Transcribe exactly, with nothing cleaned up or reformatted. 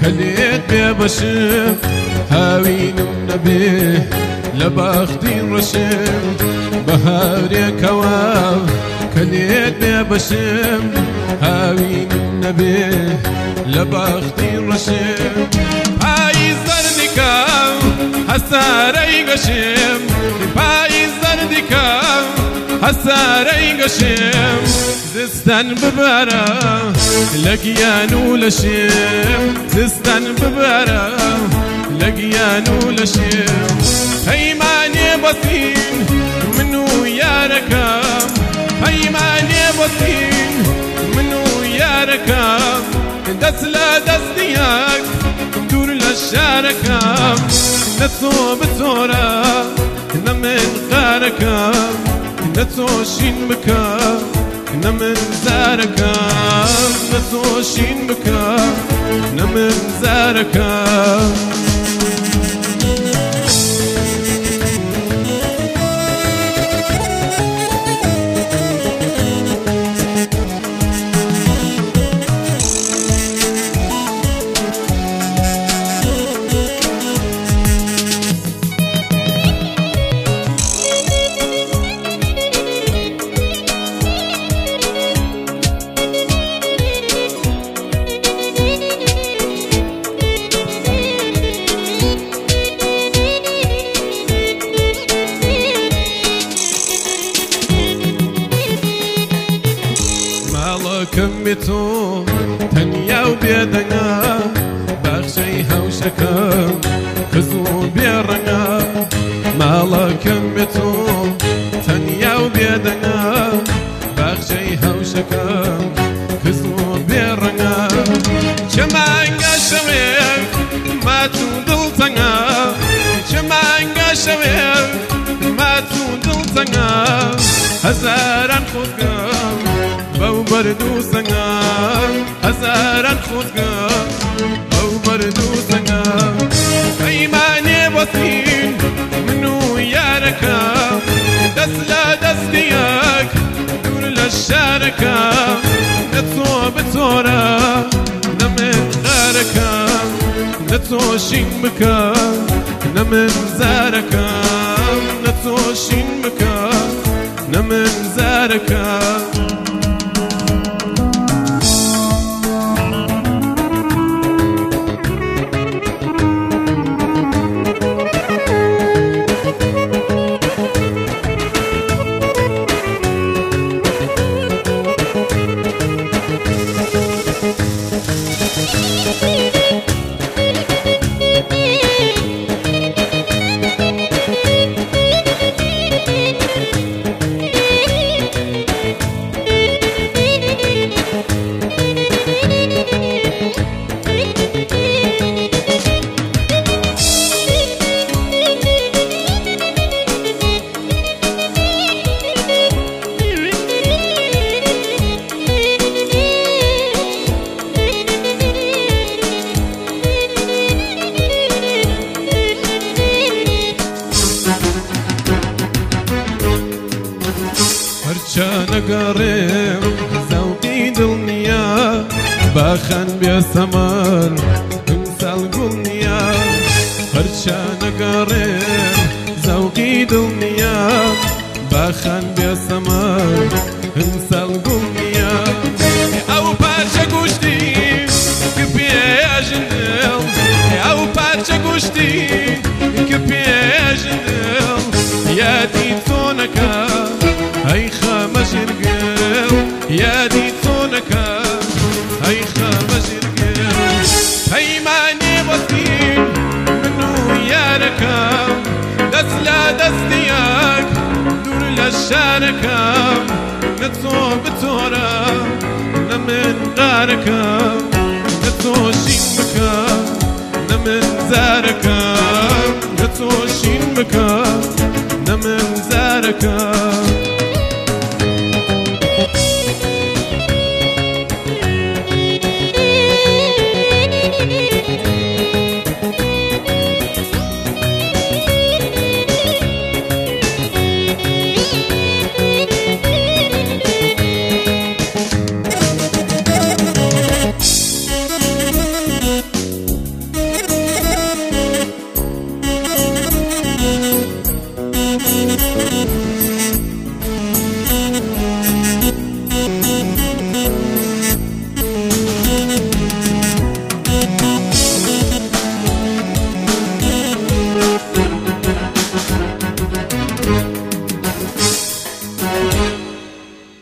كليت ببشم هاوينم نبيه لبختي رشم بهاري كواب كليت ببشم هاوينم نبيه لبختي رشم هاي زردكام هساري قشم هاي زردكام هساري قشم زستان ببارا لقيان ولشم زستان ببارا لقيان ولشم هيماني بطين منو يا ركام هيماني بطين منو يا ركام دس لا دس دياك دور للشاركام نتو بتورا نمن غاركام نتو شين مكام نمن زاركام نتو شين مكام نمن زاركام كمتو تنيا وبيدنا بخشي هوشكا خزو بيرنا مالا كمتو تنيا وبيدنا بخشي هوشكا خزو بيرنا شمانقا شوير ما تودلتنا شمانقا شوير ما تودلتنا هزارا خذقا بو بردو سنگا هزاران خودگا بو بردو سنگا ایمانی بطین منو یارکا دست لا دست دیاک دور لشارکا نتو بطورا نمن غارکا نتو شین بکا نمن زارکا نتو شین بکا نمن زارکا نقرم زوقي دنيا باخن بسمر امثال قلنيا فرشا نقرم زوقي دنيا باخن بسمر امثال قلنيا او بارشا قشتي كبيا جندل او بارشا قشتي كبيا جندل يا دي تونكا هاي خامس رجال يا دي تونكا هاي خامس رجال هاي ماني بطين منو يا ركام دس لا دس دياك دور للشاركام نتو بتورا نمن غاركام نتو شين مكام نمن زاركام نتو شين مكام نمن زاركام